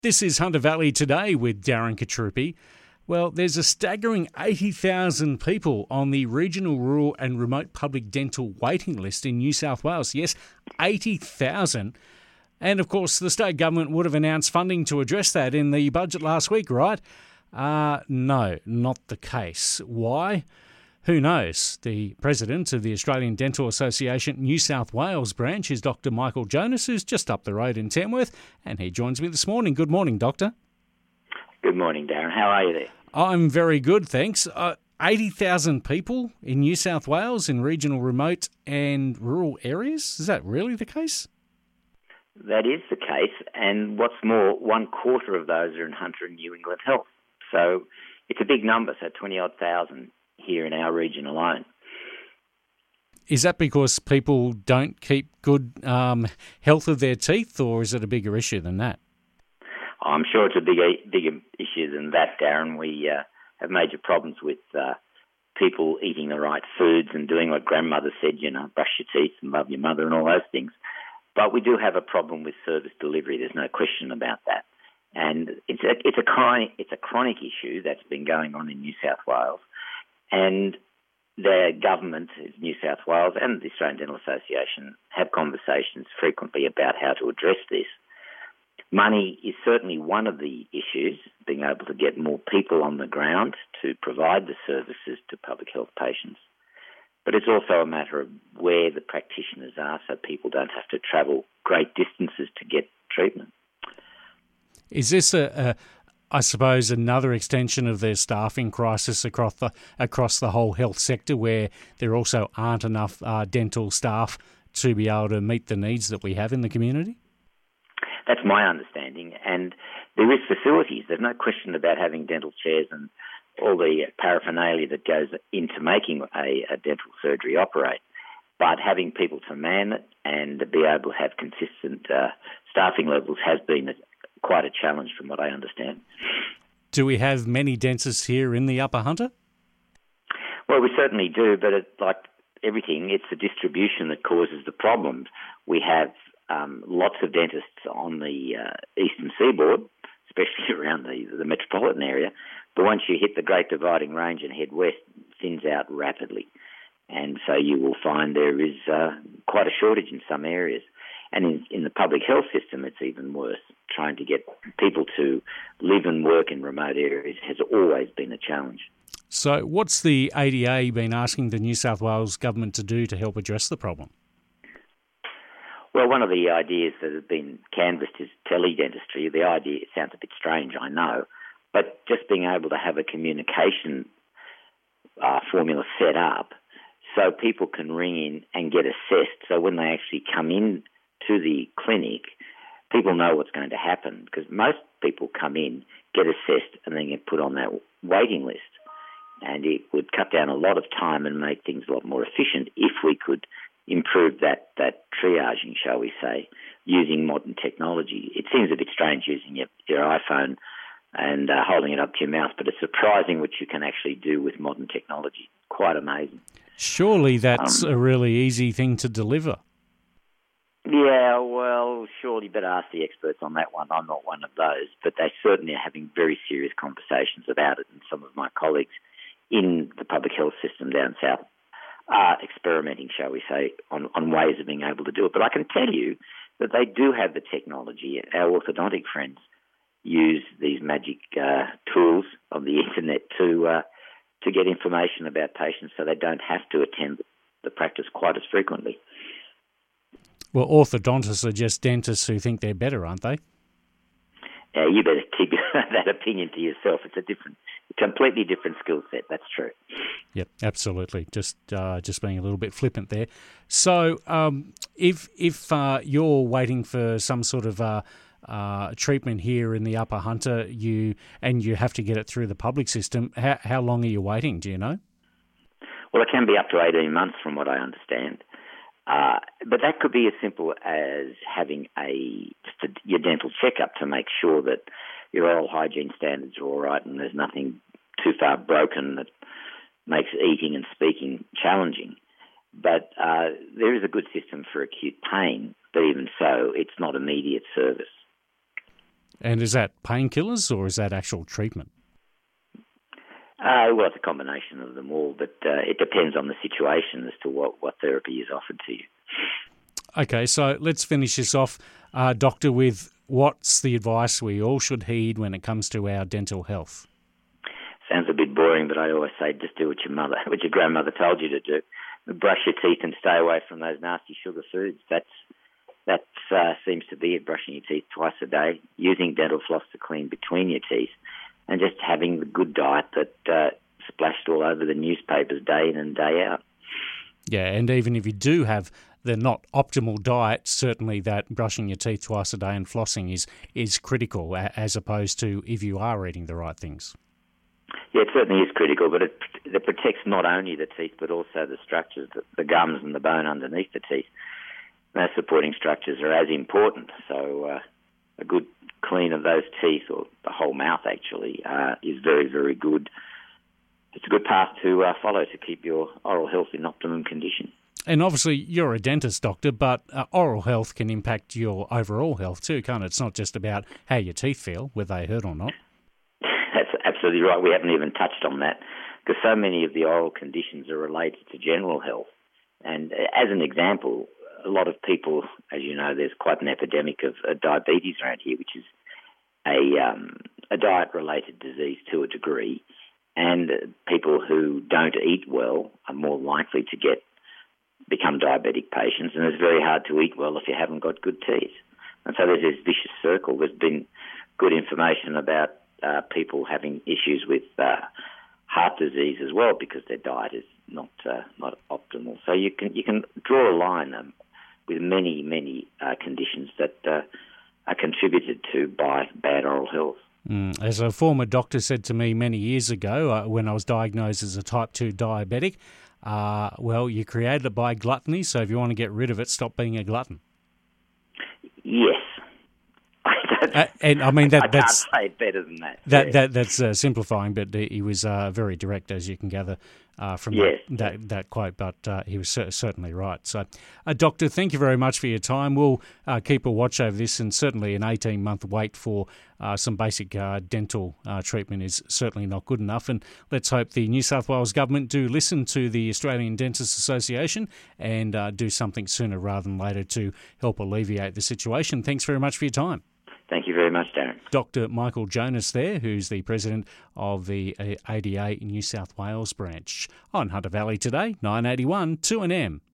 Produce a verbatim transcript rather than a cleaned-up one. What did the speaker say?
This is Hunter Valley Today with Darren Katrupi. Well, there's a staggering eighty thousand people on the regional, rural and remote public dental waiting list in New South Wales. Yes, eighty thousand. And of course, the state government would have announced funding to address that in the budget last week, right? Uh, no, not the case. Why? Who knows? The president of the Australian Dental Association New South Wales branch is Doctor Michael Jonas, who's just up the road in Tamworth, and he joins me this morning. Good morning, Doctor. Good morning, Darren. How are you there? I'm very good, thanks. Uh, eighty thousand people in New South Wales in regional, remote and rural areas? Is that really the case? That is the case, and what's more, one quarter of those are in Hunter and New England Health. So it's a big number, so twenty-odd thousand here in our region alone. Is that because people don't keep good um, health of their teeth, or is it a bigger issue than that? I'm sure it's a bigger, bigger issue than that, Darren. We uh, have major problems with uh, people eating the right foods and doing what grandmother said, you know, brush your teeth and love your mother and all those things. But we do have a problem with service delivery. There's no question about that. And it's a, it's a chronic, it's a chronic issue that's been going on in New South Wales. And the government, New South Wales and the Australian Dental Association, have conversations frequently about how to address this. Money is certainly one of the issues, being able to get more people on the ground to provide the services to public health patients. But it's also a matter of where the practitioners are, so people don't have to travel great distances to get treatment. Is this a, a I suppose, another extension of their staffing crisis across the across the whole health sector, where there also aren't enough uh, dental staff to be able to meet the needs that we have in the community? That's my understanding, and there is facilities. There's no question about having dental chairs and all the paraphernalia that goes into making a, a dental surgery operate. But having people to man it and to be able to have consistent uh, staffing levels has been a, quite a challenge from what I understand. Do we have many dentists here in the Upper Hunter? Well, we certainly do, but it, like everything, it's the distribution that causes the problems. We have um, lots of dentists on the uh, eastern seaboard, especially around the, the metropolitan area, but once you hit the Great Dividing Range and head west, it thins out rapidly. And so you will find there is uh, quite a shortage in some areas. And in, in the public health system, it's even worse. Trying to get people to live and work in remote areas has always been a challenge. So what's the A D A been asking the New South Wales government to do to help address the problem? Well, one of the ideas that has been canvassed is teledentistry. The idea, it sounds a bit strange, I know, but just being able to have a communication uh, formula set up so people can ring in and get assessed. So when they actually come in to the clinic, people know what's going to happen, because most people come in, get assessed, and then get put on that waiting list. And it would cut down a lot of time and make things a lot more efficient if we could improve that, that triaging, shall we say, using modern technology. It seems a bit strange using your, your iPhone and uh, holding it up to your mouth, but it's surprising what you can actually do with modern technology. Quite amazing. Surely that's um, a really easy thing to deliver. Yeah, well, surely better ask the experts on that one. I'm not one of those, but they certainly are having very serious conversations about it, and some of my colleagues in the public health system down south are experimenting, shall we say, on, on ways of being able to do it. But I can tell you that they do have the technology. Our orthodontic friends use these magic uh, tools on the internet to uh, to get information about patients, so they don't have to attend the practice quite as frequently. Well, orthodontists are just dentists who think they're better, aren't they? Yeah, you better keep that opinion to yourself. It's a different, a completely different skill set. That's true. Yep, absolutely. Just, uh, just being a little bit flippant there. So, um, if if uh, you're waiting for some sort of uh, uh, treatment here in the Upper Hunter, you and you have to get it through the public system, how how long are you waiting? Do you know? Well, it can be up to eighteen months, from what I understand. Uh, but that could be as simple as having a just a, your dental checkup to make sure that your oral hygiene standards are all right and there's nothing too far broken that makes eating and speaking challenging. But uh, there is a good system for acute pain, but even so, it's not immediate service. And is that painkillers or is that actual treatment? Uh, well, it's a combination of them all, but uh, it depends on the situation as to what, what therapy is offered to you. Okay, so let's finish this off, uh, Doctor, with what's the advice we all should heed when it comes to our dental health? Sounds a bit boring, but I always say just do what your mother, what your grandmother told you to do. Brush your teeth and stay away from those nasty sugar foods. That's that uh, seems to be it. Brushing your teeth twice a day, using dental floss to clean between your teeth, and just having the good diet that uh, splashed all over the newspapers day in and day out. Yeah, and even if you do have the not optimal diet, certainly that brushing your teeth twice a day and flossing is is critical, as opposed to if you are eating the right things. Yeah, it certainly is critical, but it, it protects not only the teeth but also the structures, the, the gums and the bone underneath the teeth. Those supporting structures are as important, so uh, a good clean of those teeth, or the whole mouth actually, uh, is very, very good. It's a good path to uh, follow to keep your oral health in optimum condition. And obviously you're a dentist, Doctor, but uh, oral health can impact your overall health too, can't it? It's not just about how your teeth feel, whether they hurt or not. That's absolutely right. We haven't even touched on that, because so many of the oral conditions are related to general health. And as an example, a lot of people, as you know, there's quite an epidemic of uh, diabetes around here, which is a, um, a diet-related disease to a degree. And uh, people who don't eat well are more likely to get become diabetic patients, and it's very hard to eat well if you haven't got good teeth. And so there's this vicious circle. There's been good information about uh, people having issues with uh, heart disease as well, because their diet is not uh, not optimal. So you can you can draw a line um, with many many uh, conditions that uh, are contributed to by bad oral health. Mm. As a former doctor said to me many years ago, uh, when I was diagnosed as a type two diabetic, uh, well, you created it by gluttony, so if you want to get rid of it, stop being a glutton. Yes. Uh, and I mean that I that's can't say it better than that. That yeah. that that's uh, simplifying, but he was uh, very direct, as you can gather uh, from yes. that, that that quote. But uh, he was cer- certainly right. So, uh, Doctor, thank you very much for your time. We'll uh, keep a watch over this, and certainly an eighteen month wait for uh, some basic uh, dental uh, treatment is certainly not good enough. And let's hope the New South Wales government do listen to the Australian Dentists Association and uh, do something sooner rather than later to help alleviate the situation. Thanks very much for your time. Thank you very much, Darren. Doctor Michael Jonas there, who's the president of the A D A New South Wales branch. On Hunter Valley Today, nine eighty-one two N M.